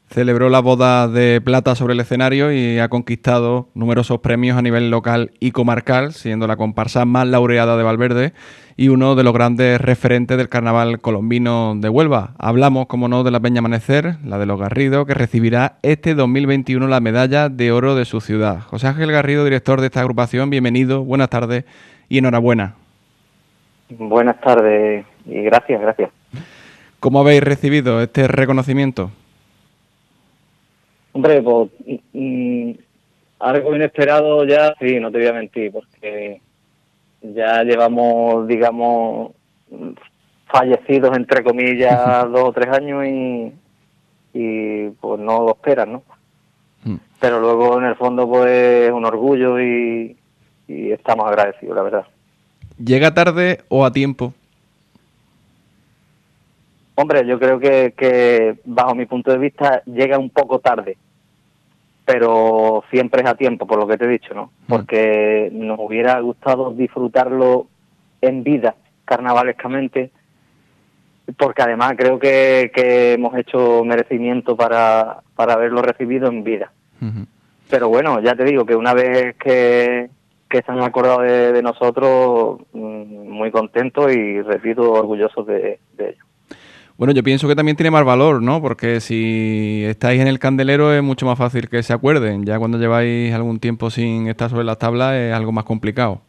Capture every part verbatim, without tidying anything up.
Celebró la boda de plata sobre el escenario y ha conquistado numerosos premios a nivel local y comarcal, siendo la comparsa más laureada de Valverde y uno de los grandes referentes del carnaval colombino de Huelva. Hablamos, como no, de la Peña Amanecer, la de los Garrido, que recibirá este dos mil veintiuno la medalla de oro de su ciudad. José Ángel Garrido, director de esta agrupación, bienvenido, buenas tardes y enhorabuena. Buenas tardes y gracias, gracias. ¿Cómo habéis recibido este reconocimiento? Hombre, pues mm, algo inesperado ya, sí, no te voy a mentir, porque ya llevamos, digamos, fallecidos, entre comillas, dos o tres años y, y pues no lo esperan, ¿no? Mm. Pero luego, en el fondo, pues es un orgullo y, y estamos agradecidos, la verdad. ¿Llega tarde o a tiempo? Hombre, yo creo que, que bajo mi punto de vista llega un poco tarde, pero siempre es a tiempo, por lo que te he dicho, ¿no? Porque nos hubiera gustado disfrutarlo en vida, carnavalescamente, porque además creo que, que hemos hecho merecimiento para, para haberlo recibido en vida. Uh-huh. Pero bueno, ya te digo que una vez que, que se han acordado de, de nosotros, muy contentos y, repito, orgullosos de, de ello. Bueno, yo pienso que también tiene más valor, ¿no? Porque si estáis en el candelero es mucho más fácil que se acuerden. Ya cuando lleváis algún tiempo sin estar sobre las tablas es algo más complicado.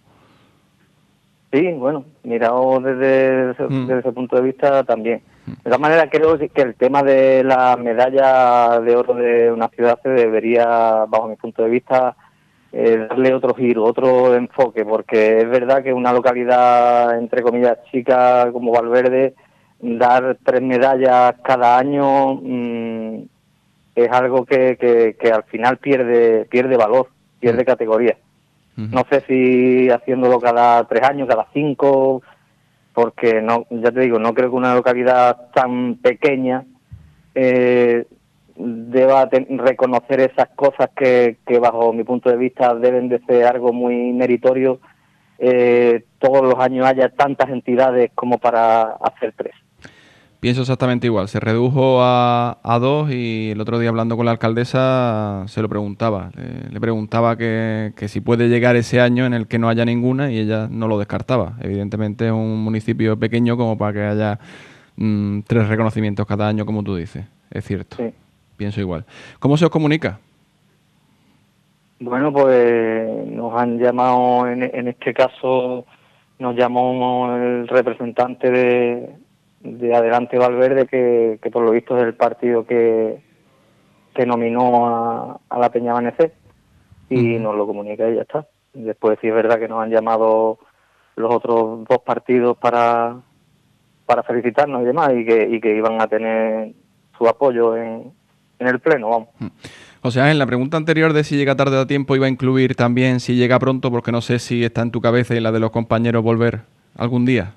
Sí, bueno, mirado desde, mm. desde ese punto de vista también. De todas maneras, creo que el tema de la medalla de oro de una ciudad se debería, bajo mi punto de vista, eh, darle otro giro, otro enfoque, porque es verdad que una localidad, entre comillas, chica como Valverde, dar tres medallas cada año mmm, es algo que, que, que al final pierde pierde valor, pierde categoría. Uh-huh. No sé si haciéndolo cada tres años, cada cinco, porque no, ya te digo, no creo que una localidad tan pequeña eh, deba te- reconocer esas cosas que, que bajo mi punto de vista deben de ser algo muy meritorio. Eh, todos los años haya tantas entidades como para hacer tres. Pienso exactamente igual. Se redujo a, a dos y el otro día hablando con la alcaldesa se lo preguntaba. Le, le preguntaba que, que si puede llegar ese año en el que no haya ninguna y ella no lo descartaba. Evidentemente es un municipio pequeño como para que haya mmm, tres reconocimientos cada año, como tú dices. Es cierto. Sí. Pienso igual. ¿Cómo se os comunica? Bueno, pues nos han llamado, en, en este caso nos llamó el representante de... de Adelante Valverde, que, que por lo visto es el partido que, que nominó a, a la Peña Amanecer, y uh-huh. nos lo comunica y ya está. Después sí es verdad que nos han llamado los otros dos partidos para para felicitarnos y demás, y que, y que iban a tener su apoyo en, en el pleno, vamos. Uh-huh. O sea, en la pregunta anterior de si llega tarde o a tiempo iba a incluir también si llega pronto, porque no sé si está en tu cabeza y la de los compañeros volver algún día.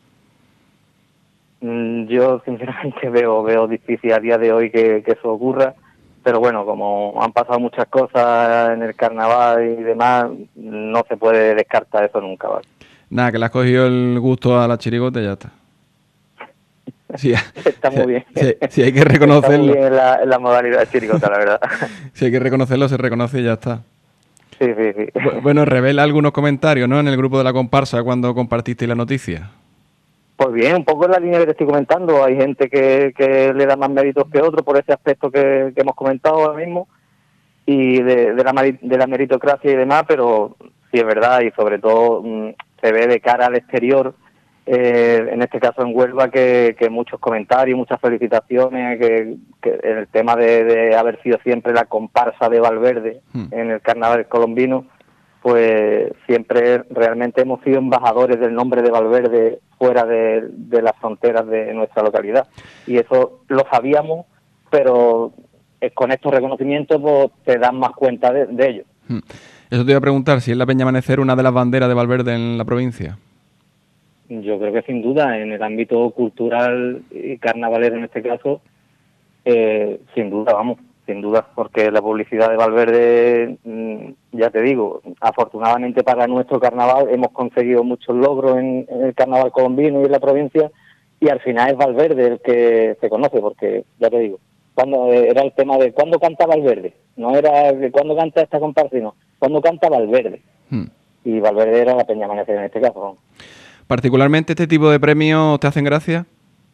Yo sinceramente veo veo difícil a día de hoy que, que eso ocurra, pero bueno, como han pasado muchas cosas en el carnaval y demás, no se puede descartar eso nunca, ¿vale? Nada, que le has cogido el gusto a la chirigota y ya está. Sí, está muy bien. Sí, sí, hay que reconocerlo. Está muy bien en la, en la modalidad de chirigota, la verdad. Si hay que reconocerlo, se reconoce y ya está. Sí, sí, sí. Bueno, revela algunos comentarios, ¿no? En el grupo de la comparsa cuando compartiste la noticia. Pues bien, un poco en la línea que te estoy comentando. Hay gente que, que le da más méritos que otro por ese aspecto que, que hemos comentado ahora mismo, y de, de, la, de la meritocracia y demás, pero sí es verdad, y sobre todo mmm, se ve de cara al exterior, eh, en este caso en Huelva, que, que muchos comentarios, muchas felicitaciones, que, que en el tema de, de haber sido siempre la comparsa de Valverde hmm. en el carnaval colombino, pues siempre realmente hemos sido embajadores del nombre de Valverde fuera de, de las fronteras de nuestra localidad. Y eso lo sabíamos, pero con estos reconocimientos pues, te dan más cuenta de, de ello. Eso te iba a preguntar, si es la Peña Amanecer una de las banderas de Valverde en la provincia. Yo creo que sin duda, en el ámbito cultural y carnavalero en este caso, eh, sin duda, vamos. Sin duda, porque la publicidad de Valverde, ya te digo, afortunadamente para nuestro carnaval hemos conseguido muchos logros en, en el carnaval colombino y en la provincia, y al final es Valverde el que se conoce, porque, ya te digo, cuando era el tema de cuándo canta Valverde, no era de cuándo canta esta comparsa, sino cuándo canta Valverde. Hmm. Y Valverde era la Peña Amanecer en este caso. ¿Particularmente este tipo de premios te hacen gracia?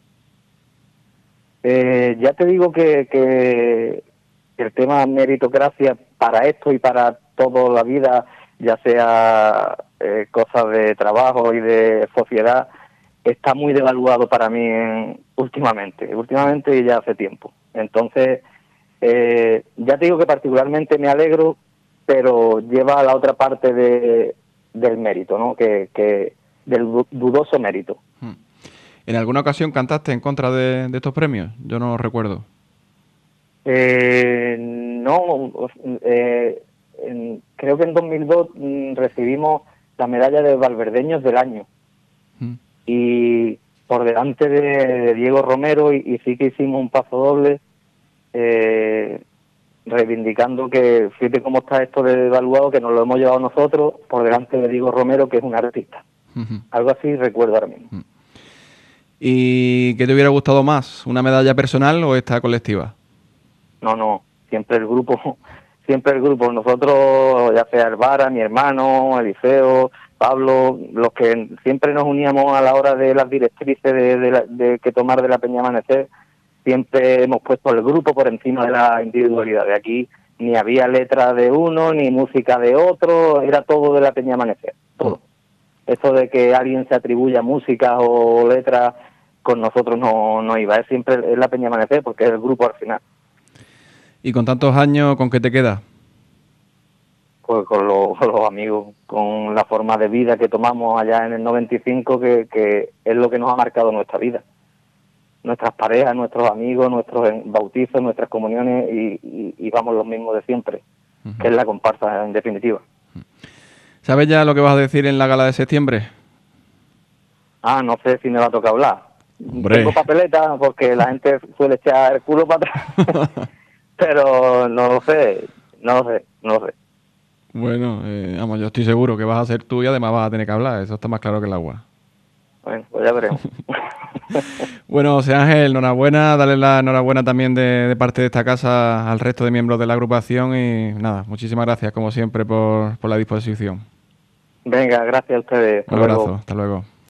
Eh, ya te digo que, que el tema meritocracia para esto y para toda la vida, ya sea eh, cosas de trabajo y de sociedad, está muy devaluado para mí en, últimamente, últimamente y ya hace tiempo. Entonces, eh, ya te digo que particularmente me alegro, pero lleva a la otra parte de, del mérito, ¿no? Que, que del dudoso mérito. ¿En alguna ocasión cantaste en contra de, de estos premios? Yo no lo recuerdo. Eh, no, eh, en, creo que en dos mil dos mm, recibimos la medalla de Valverdeños del año. Mm. Y por delante de, de Diego Romero, y, y sí que hicimos un paso doble, eh, reivindicando que, fíjate cómo está esto de evaluado, que nos lo hemos llevado nosotros, por delante de Diego Romero, que es un artista. Uh-huh. Algo así recuerdo ahora mismo. Uh-huh. ¿Y qué te hubiera gustado más, una medalla personal o esta colectiva? No, no, siempre el grupo, siempre el grupo. Nosotros, ya sea Elvara, mi hermano, Eliseo, Pablo, los que siempre nos uníamos a la hora de las directrices de, de, la, de que tomar de la Peña Amanecer, siempre hemos puesto el grupo por encima de la individualidad. De aquí ni había letra de uno, ni música de otro, era todo de la Peña Amanecer, todo. Eso de que alguien se atribuya música o letras, con nosotros no, no iba, es siempre es la Peña Amanecer porque es el grupo al final. ¿Y con tantos años, con qué te quedas? Pues con, lo, con los amigos, con la forma de vida que tomamos allá en el noventa y cinco, que, que es lo que nos ha marcado nuestra vida. Nuestras parejas, nuestros amigos, nuestros bautizos, nuestras comuniones, y, y, y vamos los mismos de siempre, uh-huh. que es la comparsa en definitiva. ¿Sabes ya lo que vas a decir en la gala de septiembre? Ah, no sé si me va a tocar hablar. Hombre. Tengo papeleta porque la gente suele echar el culo para atrás. Pero no lo sé, no lo sé, no lo sé. Bueno, eh, vamos, yo estoy seguro que vas a ser tú y además vas a tener que hablar. Eso está más claro que el agua. Bueno, pues ya veremos. Bueno, José Ángel, enhorabuena. Dale la enhorabuena también de, de parte de esta casa al resto de miembros de la agrupación. Y nada, muchísimas gracias como siempre por, por la disposición. Venga, gracias a ustedes. Un abrazo, hasta luego.